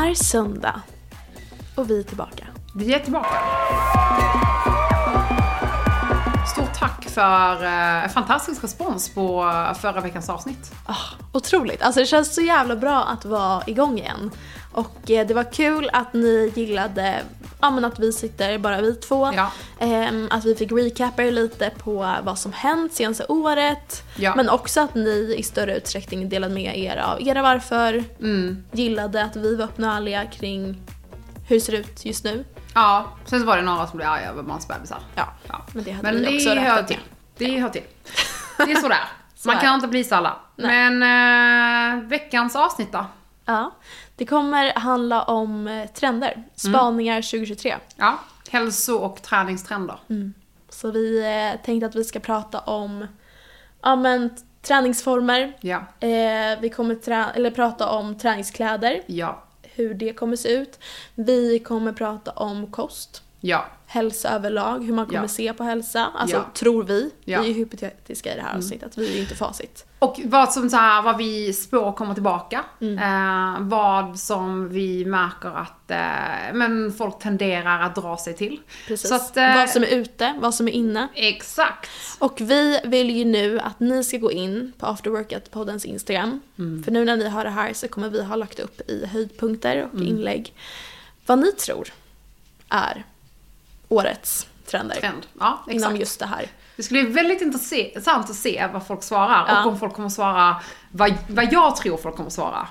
är söndag och vi är tillbaka. Vi är tillbaka. Stort tack för fantastisk respons på förra veckans avsnitt. Otroligt. Alltså det känns så jävla bra att vara igång igen. Och det var kul att ni gillade att vi sitter bara vi två. Ja. Att vi fick recappa lite på vad som hänt senaste året. Ja. Men också att ni i större utsträckning delade med er av era varför. Gillade att vi var öppna och ärliga kring hur det ser ut just nu. Ja, sen så var det några som blev arga över mansbebisar. Ja, men det hade vi också hör rättat till. Det hör till. Det är sådär. Man kan inte bli så alla. Nej. Men veckans avsnitt då? Ja, det kommer handla om trender. Spaningar 2023. Ja, hälso- och träningstrender. Så vi tänkte att vi ska prata om träningsformer. Ja. Vi kommer prata om träningskläder. Ja. Hur det kommer se ut. Vi kommer prata om kost. Ja. Hälsa överlag. Hur man kommer se på hälsa. Alltså tror vi. Ja. Vi är ju hypotetiska i det här avsnittet. Vi är ju inte facit. Och vad vi spår kommer tillbaka. Vad som vi märker att folk tenderar att dra sig till. Precis. Så att, vad som är ute, vad som är inne. Exakt. Och vi vill ju nu att ni ska gå in på Afterworkout-poddens Instagram. För nu när ni har det här så kommer vi ha lagt upp i höjdpunkter och inlägg vad ni tror är årets trender. Ja, exakt. Inom just det här. Det skulle bli väldigt intressant att se vad folk svarar. Och om folk kommer svara vad jag tror folk kommer svara.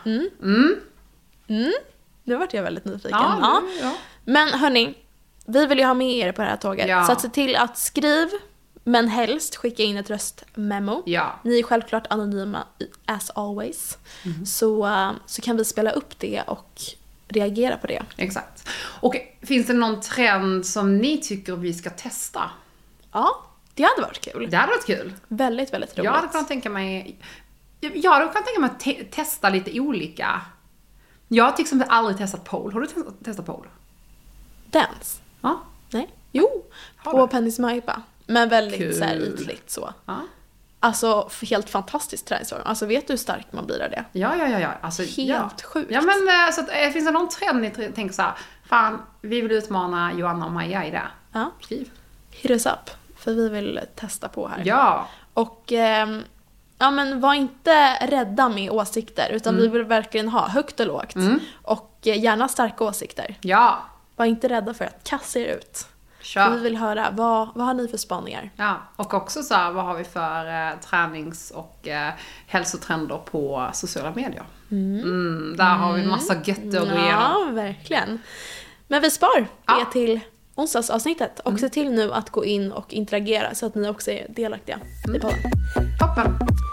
Nu vart jag väldigt nyfiken. Ja. Men hörni, vi vill ju ha med er på det här tåget. Ja. Så att se till att skriv, men helst skicka in ett röstmemo. Ja. Ni är självklart anonyma as always. Så kan vi spela upp det och reagera på det. Exakt. Och finns det någon trend som ni tycker vi ska testa? Ja, det hade varit kul. Det hade varit kul. Väldigt, väldigt roligt. Jag hade kunnat tänka mig att testa lite olika. Jag har till exempel aldrig testat pole. Har du testat pole? Dance? Ja. Nej. Jo, Har på du? Penny Smypa. Men väldigt Kul. så här ytligt så. Ja. Alltså helt fantastiskt träningsform. Alltså vet du hur stark man blir av det? Ja. Alltså, Helt sjukt. Ja, men så att, finns det någon trend ni tänker så här, fan, vi vill utmana Joanna och Maja i det. Ja. Skriv. Hit us up. För vi vill testa på här. Ja. Och men var inte rädda med åsikter. Utan vi vill verkligen ha högt och lågt. Och gärna starka åsikter. Ja. Var inte rädda för att kassa er ut. Kör. Vi vill höra, vad har ni för spaningar? Ja, och också så här, vad har vi för tränings- och hälsotrender på sociala medier? Där har vi en massa gött att gå igenom. Ja, verkligen. Men vi spar det till onsdagsavsnittet. Och se till nu att gå in och interagera så att ni också är delaktiga i podden. Toppen!